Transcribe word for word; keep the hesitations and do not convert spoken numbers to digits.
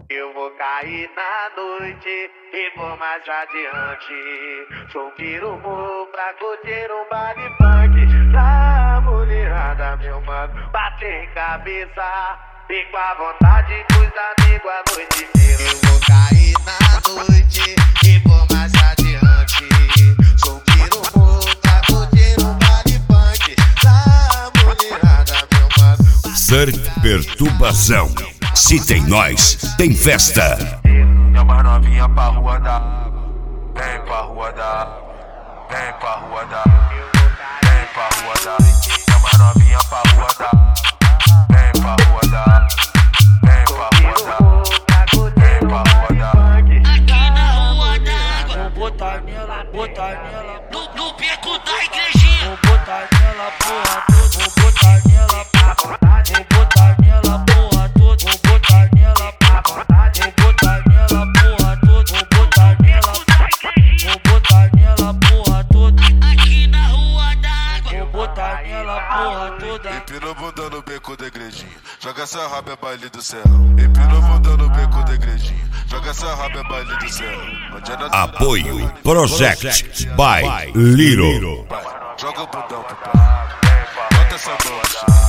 Eu vou cair na noite e vou mais adiante. Sou pirumu pra curtir um baile funk. Pra mulherada, meu mano, bater cabeça. E com a vontade com os amigos a noite inteira. Eu vou cair na noite e vou mais adiante. Sou pirumu pra curtir um baile funk. Pra mulherada, meu mano. Surf Perturbação. Se tem nós, tem festa. Chama novinha pra rua da água. Vem pra rua da água. Vem pra rua da água. Vem pra rua da água. Chama novinha pra rua da água. Vem pra rua da água. Vem pra rua da água. Vem pra rua da água. Aqui na rua da água. Vou botar nela, botar nela. No, no beco da igrejinha. Vou botar nela, porra toda. Vou botar nela, vou botar nela, porra toda. Vou botar nela, vou botar nela, porra toda. Vou botar nela, vou botar nela, porra toda. Aqui na rua da água. Vou botar nela, porra toda. Empina a bunda no beco da igrejinha. Joga essa raba é baile do céu. Empina a bunda no beco da igrejinha. Joga essa raba é baile do céu. Apoio Project by Little. Joga o bundão pro pai. Bota essa mão.